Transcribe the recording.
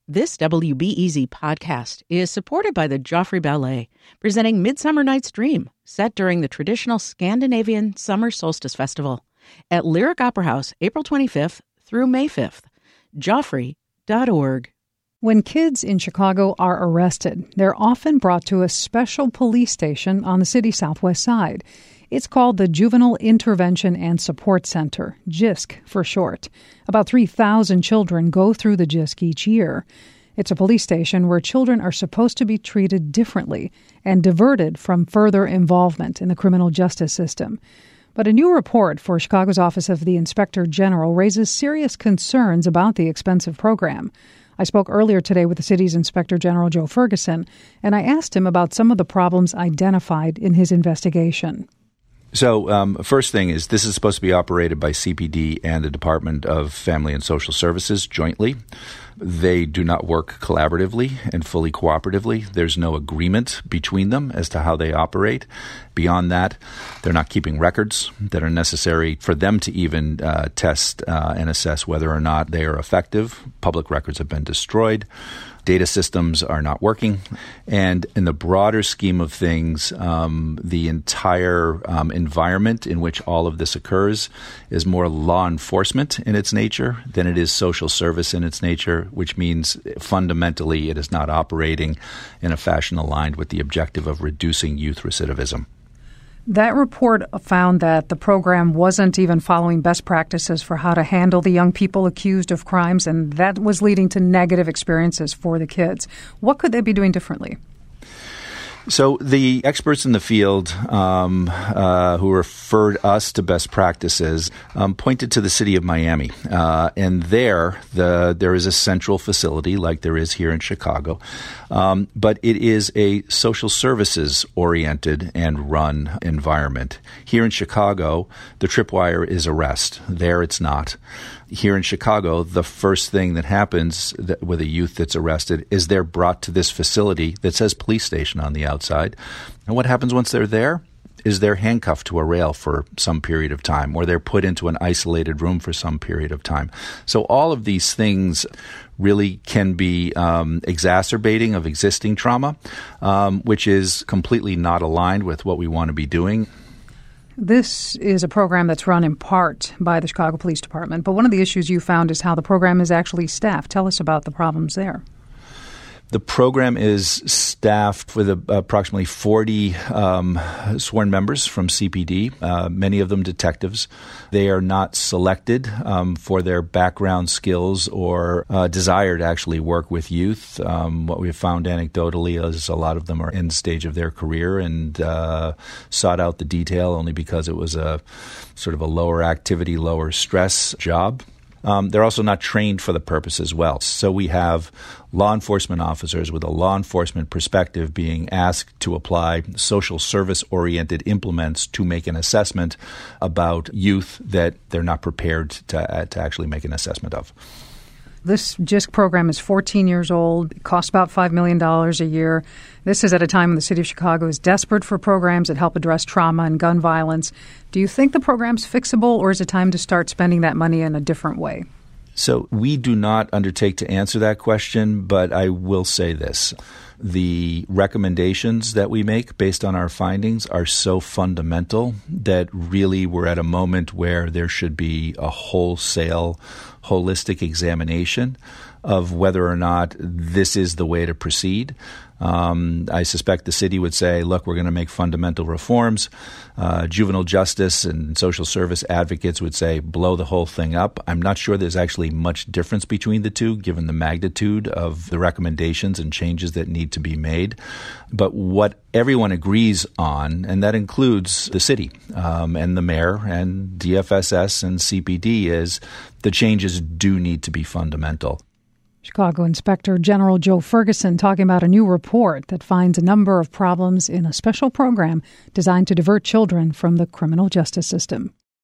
This WBEZ podcast is supported by the Joffrey Ballet, presenting Midsummer Night's Dream, set during the traditional Scandinavian Summer Solstice Festival at Lyric Opera House, April 25th through May 5th. Joffrey.org. When kids in Chicago are arrested, they're often brought to a special police station on the city's southwest side. It's called the Juvenile Intervention and Support Center, JISC for short. About 3,000 children go through the JISC each year. It's a police station where children are supposed to be treated differently and diverted from further involvement in the criminal justice system. But a new report for Chicago's Office of the Inspector General raises serious concerns about the expensive program. I spoke earlier today with the city's Inspector General, Joe Ferguson, and I asked him about some of the problems identified in his investigation. So first thing is this is supposed to be operated by CPD and the Department of Family and Social Services jointly. They do not work collaboratively and fully cooperatively. There's no agreement between them as to how they operate. Beyond that, they're not keeping records that are necessary for them to even test and assess whether or not they are effective. Public records have been destroyed. Data systems are not working. And in the broader scheme of things, the entire environment in which all of this occurs is more law enforcement in its nature than it is social service in its nature, which means fundamentally it is not operating in a fashion aligned with the objective of reducing youth recidivism. That report found that the program wasn't even following best practices for how to handle the young people accused of crimes, and that was leading to negative experiences for the kids. What could they be doing differently? So the experts in the field who referred us to best practices pointed to the city of Miami. And there is a central facility like there is here in Chicago. But it is a social services-oriented and run environment. Here in Chicago, the tripwire is arrest. There it's not. Here in Chicago, the first thing that happens with a youth that's arrested is they're brought to this facility that says police station on the outside. And what happens once they're there is they're handcuffed to a rail for some period of time, or they're put into an isolated room for some period of time. So all of these things really can be exacerbating of existing trauma, which is completely not aligned with what we want to be doing. This is a program that's run in part by the Chicago Police Department, but one of the issues you found is how the program is actually staffed. Tell us about the problems there. The program is staffed with approximately 40 sworn members from CPD, many of them detectives. They are not selected for their background skills or desire to actually work with youth. What we've found anecdotally is a lot of them are in the stage of their career and sought out the detail only because it was a sort of a lower activity, lower stress job. They're also not trained for the purpose as well. So we have law enforcement officers with a law enforcement perspective being asked to apply social service-oriented implements to make an assessment about youth that they're not prepared to actually make an assessment of. This JISC program is 14 years old. It costs about $5 million a year. This is at a time when the city of Chicago is desperate for programs that help address trauma and gun violence. Do you think the program's fixable, or is it time to start spending that money in a different way? So we do not undertake to answer that question, but I will say this. The recommendations that we make based on our findings are so fundamental that really we're at a moment where there should be a wholesale, holistic examination of whether or not this is the way to proceed. I suspect the city would say, look, we're going to make fundamental reforms. Juvenile justice and social service advocates would say, blow the whole thing up. I'm not sure there's actually much difference between the two, given the magnitude of the recommendations and changes that need to be made. But what everyone agrees on, and that includes the city and the mayor and DFSS and CPD, is the changes do need to be fundamental. Chicago Inspector General Joe Ferguson talking about a new report that finds a number of problems in a special program designed to divert children from the criminal justice system.